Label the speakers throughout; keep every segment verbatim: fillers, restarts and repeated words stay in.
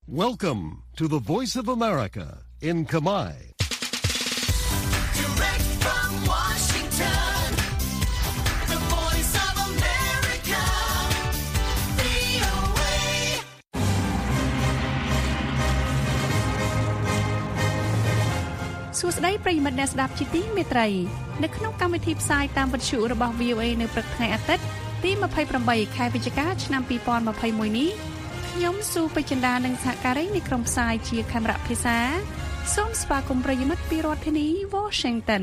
Speaker 1: Welcome to the Voice of America in Khmer.
Speaker 2: Direct from Washington, the Voice of America, វី អូ เอ
Speaker 3: សួស្តីប្រិយមិត្តអ្នកស្ដាប់ជាទីមេត្រីនៅក្នុងកម្មវិធីផ្សាយតាមវិទ្យុរបស់ វី អូ เอ នៅព្រឹកថ្ងៃអាទិត្យទីยี่สิบแปดខែវិច្ឆិកាឆ្នាំยี่สิบยี่สิบเอ็ดនេះខ្ញុំស៊ូពេជ្រចិន្តានិងសហការីនៃក្រុមផ្សាយជាខេមរៈភាសាសូមស្វាគមន៍ប្រិយមិត្តពីរដ្ឋធានី Washington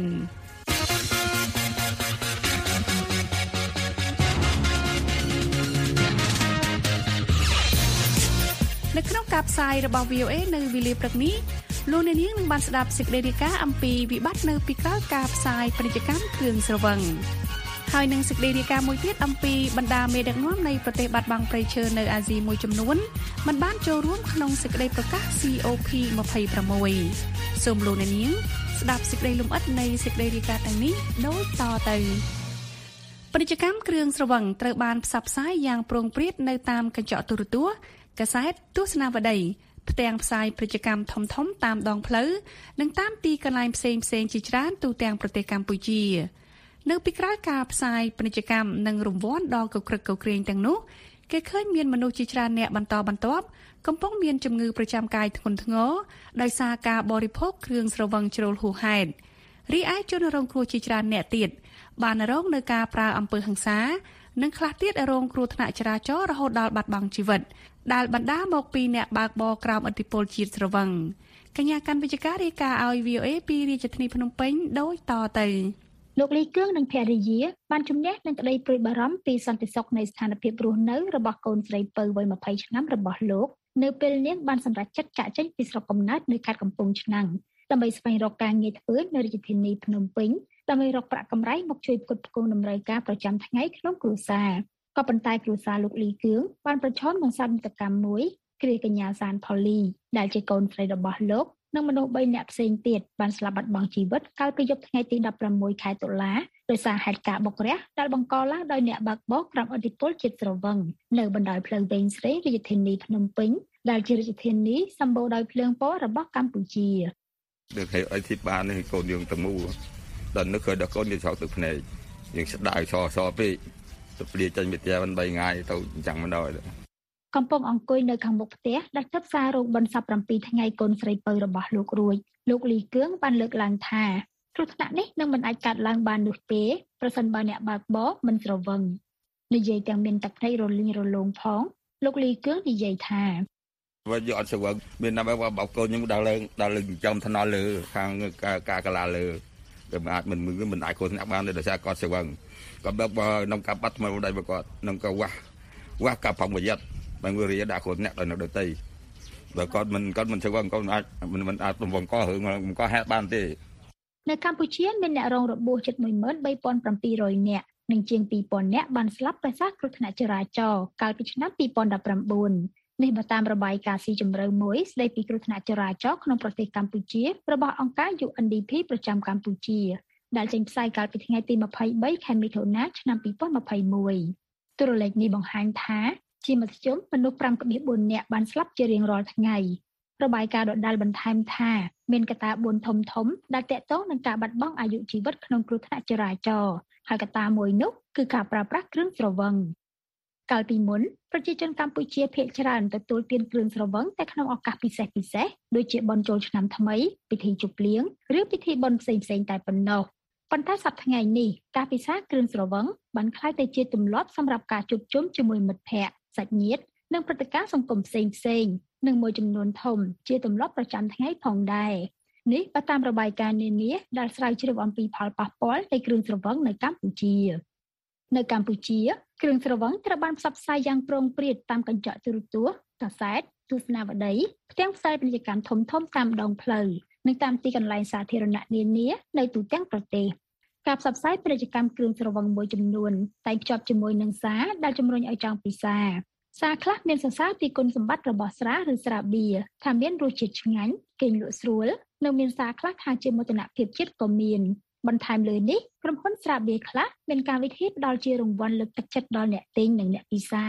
Speaker 3: នៅក្នុងការផ្សាយរបស់ វី អូ เอ នៅវេលាព្រឹកនេះលោកអ្នកនាងនឹងបានស្ដាប់សេចក្តីរាយការណ៍អំពីវិបត្តិនៅពីក្រោយការផ្សាយពាណិជ្ជកម្មគ្រឿងស្រវឹងហើយនឹងសេចក្តីរាយការណ៍មួយទៀតអំពីបណ្ដាមេដឹកនាំនៃប្រទេសបាត់បង់ព្រៃឈើនៅអាស៊ីមួយចំនួនមិនបានចូលរួមក្នុងសេចក្តីប្រកាស ซี អូ พี ยี่สิบหก សូមលោកអ្នកនាងស្ដាប់សេចក្តីលម្អិតនៃសេចក្តីរាយការណ៍ទាំងនេះដូចតទៅពាណិជ្ជកម្មគ្រឿងស្រវឹងត្រូវបានផ្សព្វផ្សាយយ៉ាងប្រងព្រាតនៅតាមកញ្ចក់ទូរទស្សន៍កាសែតទស្សនាវដ្តីផ្ទាំងផ្សាយពាណិជ្ជកម្មធំៗតាមដងផ្លូវនិងតាមទីកន្លែងផ្សេងៗជាច្រើនទូទាំងប្រទេសកម្ពុជានៅពីក្រោយការផ្សាយពាណិជ្ជកម្មនិងរង្វាន់ដ៏កក្រឹកកក្រែងទាំងនោះគេឃើញមានមនុស្សជាច្រើនអ្នកបន្តបន្ទាប់កំពុងមានជំងឺប្រចាំកាយធ្ងន់ធ្ងរដោយសារការបរិភោគគ្រឿងស្រវឹងជ្រុលហួសហេតុរីឯជនរងគ្រោះជាច្រើនអ្នកទៀតបានរងនឹងការប្រើអំពើហិង្សានិងខ្លះទៀតរងគ្រោះថ្នាក់ចរាចរណ៍រហូតដល់បាត់បង់ជីវិតដែលបណ្ដាលមកពីអ្នកបើកបរក្រោមឥទ្ធិពលជាតិស្រវឹងកញ្ញាកាន់វិជ្ជការរាយការណ៍ឲ្យ វី អូ เอ ពីរាជធានីភ្នំពេញដូចតទៅ
Speaker 4: លោកលីគឿងនិងភរិយាបានជំនះនឹងក្តីព្រួយបារម្ភពីសន្តិសុខនៃស្ថានភាពរស់នៅរបស់កូនស្រីពៅវ័យยี่สิบឆ្នាំរបស់លោកនៅពេលនាងបានសម្រេចចិត្តចាកចេញពីស្រុកកំណើតនៅខេត្តកំពង់ឆ្នាំងដើម្បីស្វែងរកការងារធ្វើនៅរាជធានីភ្នំពេញដើម្បីរកប្រាក់កម្រៃមកជួយផ្គត់ផ្គង់តម្រូវការប្រចាំថ្ងៃក្នុងគ្រួសារក៏ប៉ុន្តែគ្រួសារលោកលីគឿងបានប្រឈមនឹងសកម្មកម្មមួយគ្រាកញ្ញាសានផូលីដែលជាកូនស្រីរបស់លោកនិងមនុស្សបីនាក់ផ្សេងទៀតបានស្លាប់បាត់បង់ជីវិតកាលពីយប់ថ្ងៃទី십៦ខែតុលាដោយសារហេតុការណ៍បុករះដែលបង្កឡើងដោយអ្នកបើកបរក្រោមឥទ្ធិពលជាតិស្រវឹងនៅបណ្ដោយផ្លូវវែងស្រីរាជធានីភ្នំពេញដែលជារាជធានីសម្បូរដោយភ្លើងពណ៌របស់កម្ពុជា
Speaker 5: được thấy ấy thì ba này còn đường tầm mù đợt nước khơi đã có nhiều sáu từ này những sẽ đại so so với tập đi trên biệt gia bên bay ngay tàu chẳng mà đòi
Speaker 4: កំពុងអង្គុយនៅខាងមុខផ្ទះដែលទិបសាររោងបិណ្ឌសប្តាហ៍7ថ្ងៃកូនស្រីពៅរបស់លោករួចលោកលីគឿងបានលើកឡើងថាគ្រោះថ្នាក់នេះនឹងមិនអាចកាត់ឡើងបាននោះទេប្រសិនបើអ្នកបើកបរមិនស្រវឹងនិយាយទាំងមានទឹកភ្នែករលីងរលោងផងលោកលីគឿងនិយាយថា
Speaker 5: ว่ายอดสว่างមានណាស់ว่าបោកកូនខ្ញុំដល់លើដល់លើចំថ្នល់លើខាងការកាឡាលើវាមិនអាចមិនមិនអាចខ្លួនអ្នកបានដោយសារគាត់ស្វឹងគាត់បើក្នុងការបាត់ថ្មដៃរបស់គាត់ក្នុងការវាស់វាស់ការប្រុងប្រយ័ត្នបានវារីដាក់ខ្លួនអ្នកដល់នៅដទៃបើគាត់មិនគាត់មិនស្វឹងគាត់មិនអាចមិនមិនអាចបំករឿងមិនក៏ហេតុបានទេ
Speaker 4: នៅកម្ពុជាមានអ្នករងរបួសជិត មួយម៉ឺនបីពាន់ប្រាំពីររយ នាក់និងជាង ពីរពាន់ នាក់បានស្លាប់ដោយសារគ្រោះថ្នាក់ចរាចរណ៍កាលពីឆ្នាំពីរពាន់ដប់ប្រាំបួននេះបើតាមរបាយការណ៍ស៊ីជម្រៅមួយស្ដីពីគ្រោះថ្នាក់ចរាចរណ៍ក្នុងប្រទេសកម្ពុជារបស់អង្គការ ยู เอ็น ดี พี ប្រចាំកម្ពុជាដែលចេញផ្សាយកាលពីថ្ងៃទីยี่สิบสามខែមិថុនាឆ្នាំពីរពាន់ยี่สิบเอ็ดតួលេខនេះបង្ហាញថាជាមធ្យមមនុស្ស 5.បួន នាក់បានស្លាប់ជារៀងរាល់ថ្ងៃរបាយការណ៍ដដែលបន្ថែមថាមានកត្តាបួនធំធំដែលទាក់ទងនឹងការបាត់បង់អាយុជីវិតក្នុងគ្រោះថ្នាក់ចរាចរណ៍ហើយកត្តាមួយនោះគឺការប្រើប្រាស់គ្រឿងស្រវឹងកាលពីមុនប្រជាជនកម្ពុជាភាគច្រើនទទួលទានគ្រឿងស្រវឹងតែក្នុងឱកាសពិសេសពិសេសដូចជាបុណ្យចូលឆ្នាំថ្មីពិធីជប់លៀងឬពិធីបុណ្យផ្សេងៗតែប៉ុណ្ណោះប៉ុន្តែសប្តាហ៍ថ្ងៃនេះការពិសាគ្រឿងស្រវឹងបានក្លាយទៅជាទម្លាប់សម្រាប់ការជួបជុំជាមួយមិត្តភ័ក្តិសាច់ញាតិនិងព្រឹត្តិការណ៍សង្គមផ្សេងផ្សេងនិងមួយចំនួនធំជាទម្លាប់ប្រចាំថ្ងៃផងដែរនេះបើតាមរបាយការណ៍នានាដែលស្រាវជ្រាវអំពីផលប៉ះពាល់នៃគ្រឿងស្រវឹងនៅកម្ពុជានៅកម្ពុជាគ្រឿងស្រវឹងត្រូវបានផ្សព្វផ្សាយយ៉ាងប្រងព្រាតតាមកញ្ចក់ទូរទស្សន៍កាសែតទស្សនាវដ្តីផ្ទាំងផ្សាយពាណិជ្ជកម្មធំធំតាមដងផ្លូវនិងតាមទីកន្លែងសាធារណៈនានានៅទូទាំងប្រទេសការផ្សព្វផ្សាយពាណិជ្ជកម្មគ្រឿងស្រវឹងមួយចំនួនតែងភ្ជាប់ជាមួយនឹងសារដែលជំរុញឲ្យចង់ពិសាសារខ្លះមានសរសើរពីគុណសម្បត្តិរបស់ស្រាឬស្រាបៀរថាមានរសជាតិឆ្ងាញ់គេងលក់ស្រួលនិងមានសារខ្លះថាជាមោទនភាពជាតិក៏មានបន្ថែមលើនេះក្រុមហ៊ុនស្រាបៀរខ្លះមានការវិធីផ្ដល់ជារង្វាន់លើកទឹកចិត្តដល់អ្នកទិញនិងអ្នកពិសា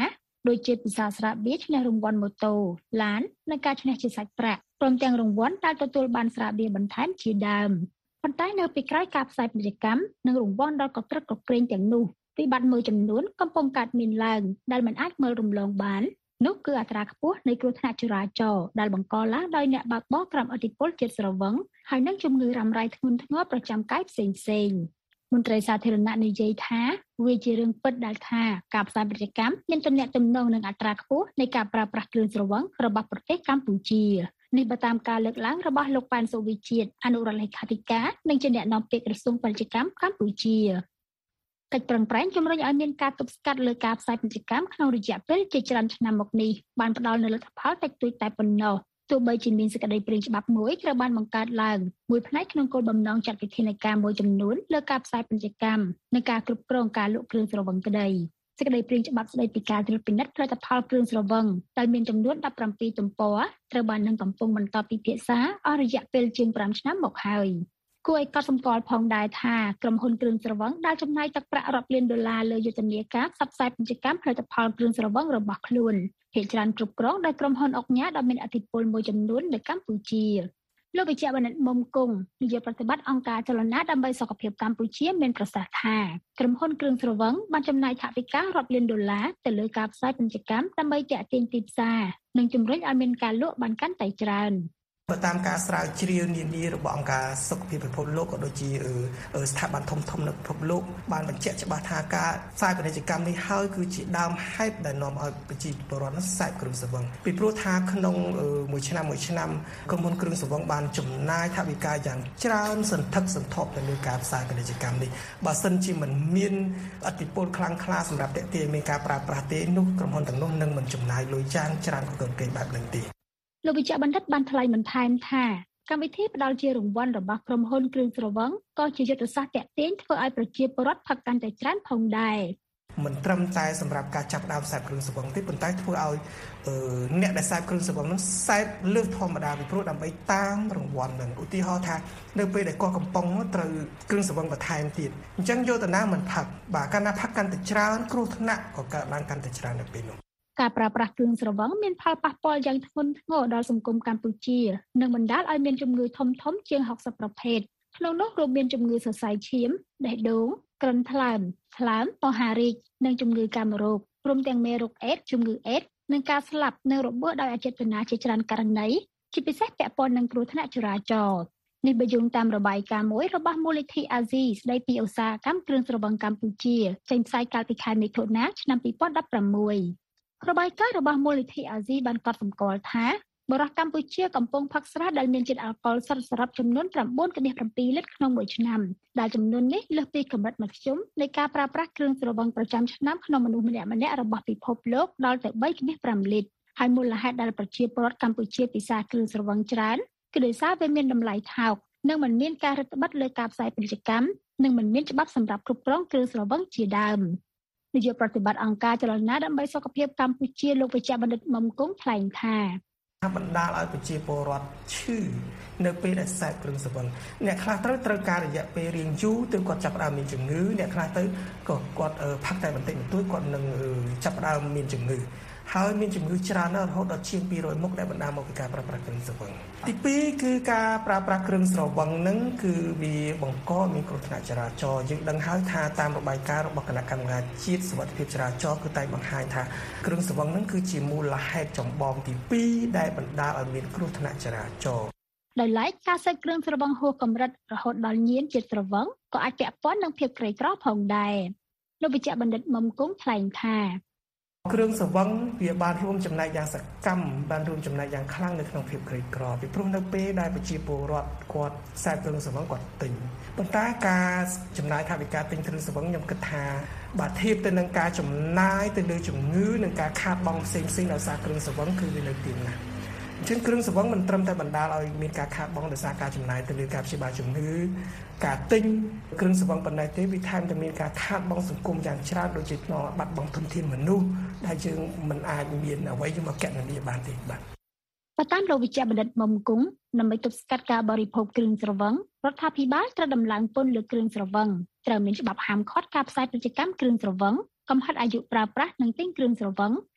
Speaker 4: ដូចជាពិសាស្រាបៀរឈ្នះរង្វាន់ម៉ូតូឡាននិងការឈ្នះជាសាច់ប្រាក់ព្រមទាំងរង្វាន់ដែលទទួលបានស្រាបៀរបន្ថែមជាដើមប៉ុន្តែនៅពីក្រោយការផ្សាយពាណិជ្ជកម្មនិងរង្វាន់ដល់កត្រឹកកក្រែងទាំងនោះវិបត្តិមួយចំនួនកំពុងកើតមានឡើងដែលមិនអាចមើលរំលងបាននោះគឺអត្រាខ្ពស់នៃគ្រោះថ្នាក់ចរាចរណ៍ដែលបង្កឡើងដោយអ្នកបើកបរក្រោមឥទ្ធិពលជាតិស្រវឹងហើយនិងជំងឺរ៉ាំរ៉ៃធ្ងន់ធ្ងរប្រចាំកាយផ្សេងៗមន្ត្រីសាធារណៈនិយាយថាវាជារឿងពិតដែលថាការផ្សាយពាណិជ្ជកម្មមានទំនាក់ទំនងនឹងអត្រាខ្ពស់នៃការប្រើប្រាស់គ្រឿងស្រវឹងរបស់ប្រទេសកម្ពុជានេះបើតាមការលើកឡើងរបស់លោកប៉ែនសុវិជាតិអនុរដ្ឋលេខាធិការនិងជាអ្នកនាំពាក្យក្រសួងពាណិជ្ជកម្មកម្ពុជាកិច្ចប្រឹងប្រែងជំរុញឲ្យមានការទប់ស្កាត់លើការផ្សាយពាណិជ្ជកម្មក្នុងរយៈពេលជាច្រើនឆ្នាំមកនេះបានផ្ដល់នូវលទ្ធផលតិចតួចតែប៉ុណ្ណោះទោះបីជាមានសេចក្តីព្រាងច្បាប់មួយត្រូវបានបង្កើតឡើងមួយផ្នែកក្នុងគោលបំណងចាត់វិធានការមួយចំនួនលើការផ្សាយពាណិជ្ជកម្មនិងការគ្រប់គ្រងការលក់គ្រឿងស្រវឹងក្តីសេចក្តីព្រាងច្បាប់ស្តីពីការត្រួតពិនិត្យផលិតផលគ្រឿងស្រវឹងដែលមានចំនួនដប់ប្រាំពីរទំព័រត្រូវបាននឹងកំពុងបន្តពិភាក្សាអស់រយៈពេលជាងប្រាំឆ្នាំមកហើយគួរឲ្យកត់សម្គាល់ផងដែរថាក្រុមហ៊ុនគ្រឿងស្រវឹងដែលចំណាយទឹកប្រាក់រាប់លានដុល្លារលើយុទ្ធនាការផ្សព្វផ្សាយពាណិជ្ជកម្មផលិតផលគ្រឿងស្រវឹងរបស់ខ្លួនភាគច្រើនគ្រប់គ្រងដោយក្រុមហ៊ុនអុកញ៉ាដែលមានឥទ្ធិពលមួយចំនួននៅកម្ពុជាលោកវិជ្ជបណ្ឌិតមុំគង់នាយកប្រតិបត្តិអង្គការចលនាដើម្បីសុខភាពកម្ពុជាមានប្រសាសន៍ថាក្រុមហ៊ុនគ្រឿងស្រវឹងបានចំណាយថវិការាប់លានដុល្លារទៅលើការផ្សាយពាណិជ្ជកម្មដើម្បីទាក់ទាញទីផ្សារនិងជំរុញឲ្យមានការលក់បានកាន់តែច្រើន
Speaker 6: បើតាមការស្រាវជ្រាវនានារបស់អង្គការសុខភាពពិភពលោកក៏ដូចជាស្ថាប័នធំធំនៅពិភពលោកបានបញ្ជាក់ច្បាស់ថាការផ្សាយពាណិជ្ជកម្មនេះហើយគឺជាដើមហេតុដែលនាំឲ្យប្រជាពលរដ្ឋនោះសេពគ្រឿងស្រវឹងពីព្រោះថាក្នុងមួយឆ្នាំមួយឆ្នាំក្រុមហ៊ុនគ្រឿងស្រវឹងបានចំណាយថវិកាយ៉ាងច្រើនសន្ធឹកសន្ធាប់ទៅលើការផ្សាយពាណិជ្ជកម្មនេះបើសិនជាមិនមានឥទ្ធិពលខ្លាំងក្លាសម្រាប់ទាក់ទាញមានការប្រើប្រាស់ទេនោះក្រុមហ៊ុនទាំងនោះនឹងមិនចំណាយលុយយ៉ាងច្រើនកកកេងបែបនេះទេ
Speaker 4: លោកវិជ្ជបណ្ឌិតបានថ្លែងបន្ថែមថាកម្មវិធីផ្ដល់ជារង្វាន់របស់ក្រុមហ៊ុនគ្រឿងស្រវឹងក៏ជាយុទ្ធសាស្ត្រទាក់ទាញធ្វើឲ្យប្រជាពលរដ្ឋផឹកកាន់តែច្រើនផងដែរ
Speaker 6: មិនត្រឹមតែសម្រាប់ការចាប់ដើមខ្សែគ្រឿងស្រវឹងទេប៉ុន្តែធ្វើឲ្យអ្នកដែលខ្សែគ្រឿងស្រវឹងនោះខ្សែលើសធម្មតាពីព្រោះដើម្បីតាមរង្វាន់នឹងឧទាហរណ៍ថានៅពេលដែលគាត់កំពុងត្រូវគ្រឿងស្រវឹងបន្ថែមទៀតអញ្ចឹងយកទៅណាមិនផឹកបាទកាលណាផឹកកាន់តែច្រើនគ្រោះថ្នាក់ក៏កើតឡើងកាន់តែច្រើននៅពេលនោះ
Speaker 4: ការប្រើប្រាស់គ្រឿងស្រវឹងមានផលប៉ះពាល់យ៉ាងធ្ងន់ធ្ងរដល់សង្គមកម្ពុជានិងបណ្ដាលឲ្យមានជំងឺធំធំជាងហុកសិបប្រភេទក្នុងនោះរួមមានជំងឺសរសៃឈាមបេះដូងគ្រុនថ្លើមថ្លើមមហារីកនិងជំងឺកាមរោគរួមទាំងមេរោគអេដស៍ជំងឺអេដស៍និងការស្លាប់និងរបួសដោយអចេតនាជាច្រើនករណីជាពិសេសពាក់ព័ន្ធនឹងគ្រោះថ្នាក់ចរាចរណ៍នេះបើយោងតាមរបាយការណ៍មួយរបស់មូលនិធិអាស៊ីស្ដីពីឧស្សាហកម្មគ្រឿងស្រវឹងកម្ពុជាចេញផ្សាយកាលពីខែមិថុនាឆ្នាំពីរពាន់ដប់ប្រាំមួយរបាយការណ៍របស់មូលនិធិអាស៊ីបានកត់សម្គាល់ថាបរិះកម្ពុជាកំពុងផឹកស្រាដែលមានជាតិអាល់កុលសុទ្ធសរុបចំនួន ៩.៧ លីត្រក្នុងមួយឆ្នាំដែលចំនួននេះលើសពីកម្រិតមធ្យមនៃការប្រើប្រាស់គ្រឿងស្រវឹងប្រចាំឆ្នាំក្នុងមនុស្សម្នាក់ម្នាក់របស់ពិភពលោកដល់ទៅ ៣.៥ លីត្រហើយមូលហេតុដែលប្រជាពលរដ្ឋកម្ពុជាពិសាគ្រឿងស្រវឹងច្រើនគឺដោយសារវាមានតម្លៃថោកនិងមិនមានការរឹតបន្តឹងលើការផ្សាយពាណិជ្ជកម្មនិងមិនមានច្បាប់សម្រាប់គ្រប់គ្រងគ្រឿងស្រវឹងជាដើមនាយកប្រតិបត្តិអង្គការចលនាដើម្បីសុខភាពកម្ពុជាលោកវិជ្ជបណ្ឌិតមុំគង់ថ្លែងថា
Speaker 6: បណ្ដាលឲ្យប្រជាពលរដ្ឋឈឺនៅពេលដែលខ្សែគ្រឿងស្រវឹងអ្នកខ្លះត្រូវត្រូវការរយៈពេលរៀងយូរទើបគាត់ចាប់ផ្ដើមមានជំងឺអ្នកខ្លះទៅក៏គាត់ផឹកតែបន្តិចបន្តួចគាត់នឹងចាប់ផ្ដើមមានជំងឺហើយមានជំងឺច្រើនណាស់រហូតដល់ជាងពីររយមុខដែលបណ្ដាលមកពីការប្រើប្រាស់គ្រឿងស្រវឹងទីពីរគឺការប្រើប្រាស់គ្រឿងស្រវឹងហ្នឹងគឺវាបង្កមានគ្រោះថ្នាក់ចរាចរណ៍យើងដឹងហើយថាតាមរបាយការណ៍របស់គណៈកម្មការជាតិសុវត្ថិភាពចរាចរណ៍គឺតែបង្ហាញថាគ្រឿងស្រវឹងហ្នឹងគឺជាមូលហេតុចម្បងទីពីរដែលបណ្ដាលឲ្យមានគ្រោះថ្នាក់ចរាចរណ៍
Speaker 4: ដោយឡែកការសេពគ្រឿងស្រវឹងហួសកម្រិតរហូតដល់ញៀនជាតិស្រវឹងក៏អាចពាក់ព័ន្ធនឹងភាពក្រីក្រផងដែរលោកវិជ្ជបណ្ឌិតមុំគង់ថ្លែងថា
Speaker 6: គ្រឿងស្រវឹងវាបានរួមចំណែកយ៉ាងសកម្មបានរួមចំណែកយ៉ាងខ្លាំងនៅក្នុងភាពក្រីក្រពីព្រោះនៅពេលដែលប្រជាពលរដ្ឋគាត់ខ្សែគ្រឿងស្រវឹងគាត់ទិញប៉ុន្តែការចំណាយថវិកាទិញគ្រឿងស្រវឹងខ្ញុំគិតថាបើធៀបទៅនឹងការចំណាយទៅលើជំងឺនិងការខាតបង់ផ្សេងផ្សេងដោយសារគ្រឿងស្រវឹងគឺវានៅទីណាស់អញ្ចឹងគ្រឿងស្រវឹងមិនត្រឹមតែបណ្ដាលឲ្យមានការខាតបង់ដោយសារការចំណាយទៅលើការព្យាបាលជំងឺការទិញគ្រឿងស្រវឹងប៉ុណ្ណេះទេវាថែមទាំងមានការខាតបង់សង្គមយ៉ាងច្រើនដូចជាបាត់បង់ធនធានមនុស្សដែលយើងមិនអាចមានអ្វីមកកណនាបានទេបាទ
Speaker 4: បើតាមលោកវិជ្ជបណ្ឌិតមុំគង់ដើម្បីទប់ស្កាត់ការបរិភោគគ្រឿងស្រវឹងរដ្ឋាភិបាលត្រូវដំឡើងពន្ធលើគ្រឿងស្រវឹងត្រូវមានច្បាប់ហាមឃាត់ការផ្សាយពាណិជ្ជកម្មគ្រឿងស្រវឹងកំហិតអាយុប្រើប្រាស់និងទិញគ្រឿងស្រវឹង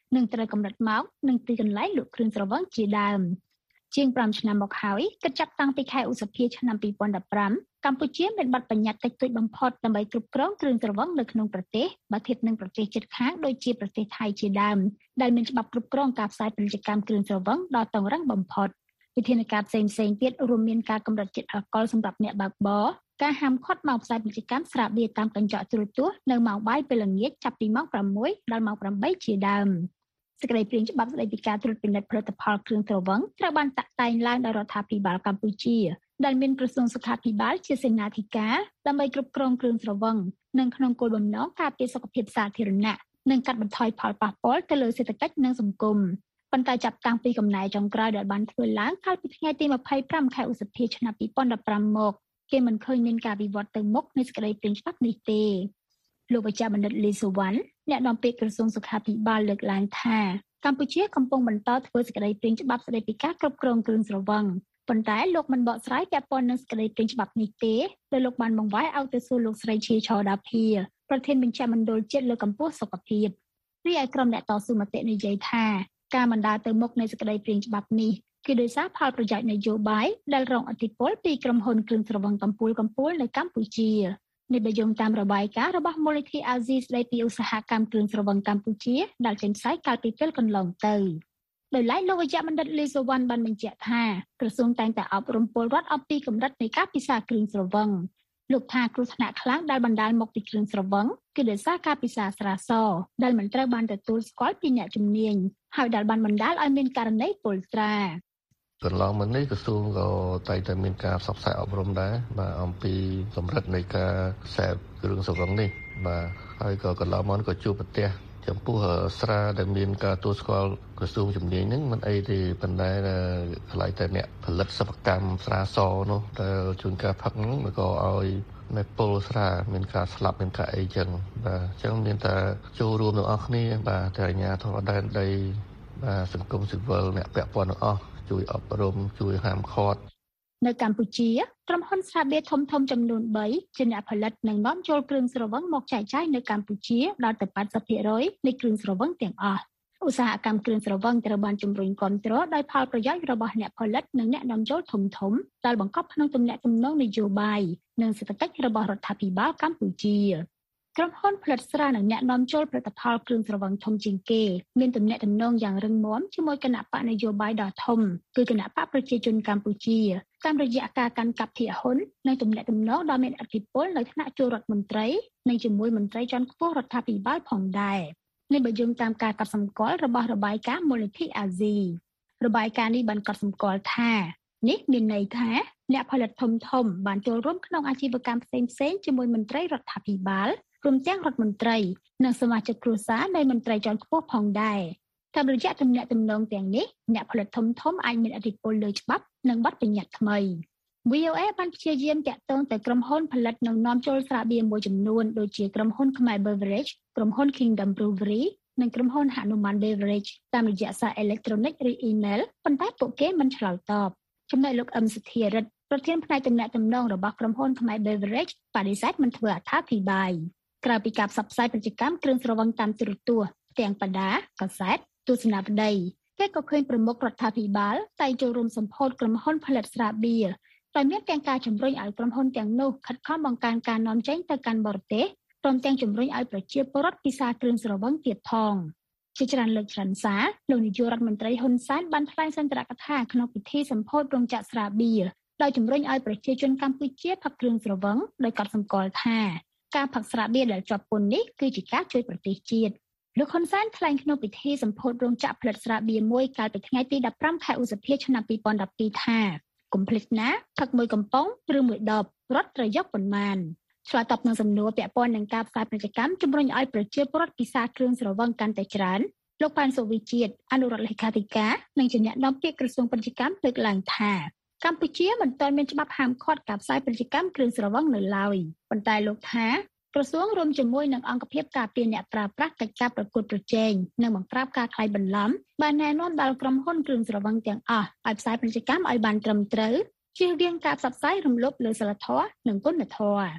Speaker 4: និងត្រូវកម្រិតមកនិងទីកន្លែងលក់គ្រឿងស្រវឹងជាដើមជាង5ឆ្នាំមកហើយគិតចាប់តាំងពីខែឧសភាឆ្នាំពីរពាន់ដប់ប្រាំកម្ពុជាមានបទបញ្ញត្តិតិចតួចបំផុតដើម្បីគ្រប់គ្រងគ្រឿងស្រវឹងនៅក្នុងប្រទេសបើធៀបនឹងប្រទេសជិតខាងដូចជាប្រទេសថៃជាដើមដែលមានច្បាប់គ្រប់គ្រងការផ្សាយពាណិជ្ជកម្មគ្រឿងស្រវឹងដ៏តឹងរ៉ឹងបំផុតវិធានការផ្សេងៗទៀតរួមមានការកម្រិតជាតិអាល់កុលសម្រាប់អ្នកបើកបរការហាមឃាត់មកផ្សាយពាណិជ្ជកម្មស្រាបៀរតាមកញ្ចក់ទូរទស្សន៍នៅម៉ោងបាយពេលល្ងាចចាប់ពីម៉ោងប្រាំមួយដល់ម៉ោងប្រាំបីជាដើមសេចក្តីព្រាងច្បាប់ស្តីពីការត្រួតពិនិត្យផលិតផលគ្រឿងស្រវឹងត្រូវបានតាក់តែងឡើងដោយរដ្ឋាភិបាលកម្ពុជាដែលមានក្រសួងសុខាភិបាលជាសេនាធិការដើម្បីគ្រប់គ្រងគ្រឿងស្រវឹងនិងក្នុងគោលបំណងការពារសុខភាពសាធារណៈនិងកាត់បន្ថយផលប៉ះពាល់ទៅលើសេដ្ឋកិច្ចនិងសង្គមប៉ុន្តែចាប់តាំងពីកំណែចុងក្រោយដែលបានធ្វើឡើងកាលពីថ្ងៃទីម្ភៃប្រាំខែឧសភាឆ្នាំពីរពាន់ដប់ប្រាំមកគេមិនឃើញមានការវិវត្តទៅមុខនៃសេចក្តីព្រាងច្បាប់នេះទេលោកវិជ្ជបណ្ឌិតលីសុវណ្ណអ្នកនាំពាក្យក្រសួងសុខាភិបាលលើកឡើងថាកម្ពុជាកំពុងបន្តធ្វើសេចក្តីព្រាងច្បាប់ស្តីពីការគ្រប់គ្រងគ្រឿងស្រវឹងប៉ុន្តែលោកមិនបកស្រាយពាក់ព័ន្ធនឹងសេចក្តីព្រាងច្បាប់នេះទេដោយលោកបានបង្វែរឲ្យទៅសួរលោកស្រីឈីឆដាភាប្រធានបញ្ជាមណ្ឌលជាតិលើកកម្ពស់សុខភាពរីឯក្រុមអ្នកតស៊ូមតិនិយាយថាការមិនដើរទៅមុខនៃសេចក្តីព្រាងច្បាប់នេះគឺដោយសារផលប្រយោជន៍នយោបាយដែលរងឥទ្ធិពលពីក្រុមហ៊ុនគ្រឿងស្រវឹងកំពូលកំពូលនៅកម្ពុជានេះបើយោងតាមរបាយការណ៍របស់មូលនិធិអាស៊ីស្តីពីឧស្សាហកម្មគ្រឿងស្រវឹងកម្ពុជាដែលចេញផ្សាយកាលពីពេលកន្លងទៅដោយឡែកលោកវិជ្ជបណ្ឌិតលីសុវណ្ណបានបញ្ជាក់ថាក្រសួងតែងតែអប់រំពលរដ្ឋអំពីកម្រិតនៃការពិសាគ្រឿងស្រវឹងលោកថាគ្រោះថ្នាក់ខ្លាំងដែលបណ្ដាលមកពីគ្រឿងស្រវឹងគឺដោយសារការពិសាស្រាសដែលមិនត្រូវបានទទួលស្គាល់ពីអ្នកជំនាញហើយដែលបានបណ្ដាលឲ្យមានករណីពុលស្រា
Speaker 7: កន្លងមកនេះក្រសួងក៏តែងតែមានការផ្សព្វផ្សាយអប់រំដែរបាទអំពីកម្រិតនៃការសេពគ្រឿងស្រវឹងនេះបាទហើយក៏កន្លងមកក៏ជួបប្រទះចំពោះស្រាដែលមានការទទួលស្គាល់ក្រសួងជំនាញហ្នឹងមិនអីទេប៉ុន្តែកន្លែងតែអ្នកផលិតសិប្បកម្មស្រាសនោះដែលជួនកាលផឹកហ្នឹងក៏ឲ្យនៅពលស្រាមានការស្លាប់មានការអីចឹងបាទអញ្ចឹងមានតែចូលរួមទាំងអស់គ្នាបាទតែអាជ្ញាធរដែនដីបាទសង្គមស៊ីវិលអ្នកពាក់ព័ន្ធទាំងអស់ជួយអប់រំជួយហាមឃាត់
Speaker 4: នៅកម្ពុជាក្រុមហ៊ុនស្រាបៀរធំធំចំនួនបីជាអ្នកផលិតនិងនាំចូលគ្រឿងស្រវឹងមកចែកចាយនៅកម្ពុជាដល់ទៅ ប៉ាត់សិបភាគរយ នៃគ្រឿងស្រវឹងទាំងអស់ឧស្សាហកម្មគ្រឿងស្រវឹងត្រូវបានជំរុញគាំទ្រដោយផលប្រយោជន៍របស់អ្នកផលិតនិងអ្នកនាំចូលធំធំដែលបង្កប់ក្នុងទំនាក់ទំនងនយោបាយនិងសេដ្ឋកិច្ចរបស់រដ្ឋាភិបាលកម្ពុជាក្រុមហ៊ុនផលិតស្រានិងអ្នកនាំចូលផលិតផលគ្រឿងស្រវឹងធំជាងគេមានទំនាក់ទំនងយ៉ាងរឹងមាំជាមួយគណៈបកនយោបាយដ៏ធំគឺគណៈបកប្រជាជនកម្ពុជាតាមរយៈការកាន់កាប់ភាគហ៊ុននិងទំនាក់ទំនងដ៏មានឥទ្ធិពលនៅថ្នាក់ជួររដ្ឋមន្ត្រីនិងជាមួយមន្ត្រីជាន់ខ្ពស់រដ្ឋាភិបាលផងដែរនេះបើយោងតាមការកត់សម្គាល់របស់របាយការណ៍មូលនិធិអាស៊ីរបាយការណ៍នេះបានកត់សម្គាល់ថានេះមានន័យថាអ្នកផលិតធំធំបានចូលរួមក្នុងអាជីវកម្មផ្សេងៗជាមួយមន្ត្រីរដ្ឋាភិបាលព្រមទាំងរដ្ឋមន្ត្រីនិងសមាជិកគ្រួសារនៃមន្ត្រីជាន់ខ្ពស់ផងដែរតាមរយៈទំនាក់ទំនងទាំងនេះអ្នកផលិតធំធំអាចមានឥទ្ធិពលលើច្បាប់និងបទបញ្ញត្តិថ្មី វី អូ អេ បានព្យាយាមតាក់ទងទៅក្រុមហ៊ុនផលិតនិងនាំចូលស្រាបៀរមួយចំនួនដូចជាក្រុមហ៊ុនខ្មែរ Beverage ក្រុមហ៊ុន Kingdom Brewery និងក្រុមហ៊ុន Hanuman Beverage តាមរយៈសារអេឡិចត្រូនិកឬអ៊ីមែលប៉ុន្តែពួកគេមិនឆ្លើយតបចំណែកលោកអឹមសុធារិទ្ធប្រធានផ្នែកទំនាក់ទំនងរបស់ក្រុមហ៊ុនខ្មែរ Beverage បដិសេធមិនធ្វើអត្ថាធិប្បាយក្រៅពីការផ្សព្វផ្សាយពាណិជ្ជកម្មគ្រឿងស្រវឹងតាមទូរទស្សន៍ទាំងបដាកាសែតទស្សនាវដ្តីគេក៏ឃើញប្រមុខរដ្ឋាភិបាលតែងចូលរួមសម្ពោធក្រុមហ៊ុនផលិតស្រាបៀរដោយមានទាំងការជំរុញឲ្យក្រុមហ៊ុនទាំងនោះខិតខំបង្កើនការនាំចេញទៅកាន់បរទេសព្រមទាំងជំរុញឲ្យប្រជាពលរដ្ឋពិសាគ្រឿងស្រវឹងទៀតផងជាច្រើនលើកច្រើនសារលោកនាយករដ្ឋមន្ត្រីហ៊ុនសែនបានថ្លែងសន្ទរកថាក្នុងពិធីសម្ពោធរោងចក្រស្រាបៀរដោយជំរុញឲ្យប្រជាជនកម្ពុជាផឹកគ្រឿងស្រវឹងដោយកត់សម្គាល់ថាការផឹកស្រាបៀរដែលជាប់ពន្ធនេះគឺជាការជួយប្រទេសជាតិលោកហ៊ុនសែនថ្លែងក្នុងពិធីសម្ពោធរោងចក្រផលិតស្រាបៀរមួយកាលពីថ្ងៃទីដប់ប្រាំខែឧសភាឆ្នាំពីរពាន់ដប់ពីរថាកុំភ្លេចណាផឹកមួយកំប៉ុងឬមួយដបរត់ត្រូវយកប៉ុន្មានឆ្លើយតបនឹងសំណួរពាក់ព័ន្ធនឹងការផ្សាយពាណិជ្ជកម្មជំរុញឲ្យប្រជាពលរដ្ឋពិសាគ្រឿងស្រវឹងកាន់តែច្រើនលោកប៉ែនសុវិជាតិអនុរដ្ឋលេខាធិការនិងជាអ្នកនាំពាក្យក្រសួងពាណិជ្ជកម្មលើកឡើងថាកម្ពុជាមិនទាន់មានច្បាប់ហាមឃាត់ការផ្សាយពាណិជ្ជកម្មគ្រឿងស្រវឹងនៅឡើយប៉ុន្តែលោកថាក្រសួងរួមជាមួយនឹងអង្គភាពការពារអ្នកប្រើប្រាស់កិច្ចការប្រកួតប្រជែងនិងបង្ក្រាបការក្លែងបន្លំបានណែនាំដល់ក្រុមហ៊ុនគ្រឿងស្រវឹងទាំងអស់ឲ្យផ្សាយពាណិជ្ជកម្មឲ្យបានត្រឹមត្រូវជៀសវាងការផ្សព្វផ្សាយរំលោភលើសីលធម៌និងគុណធម៌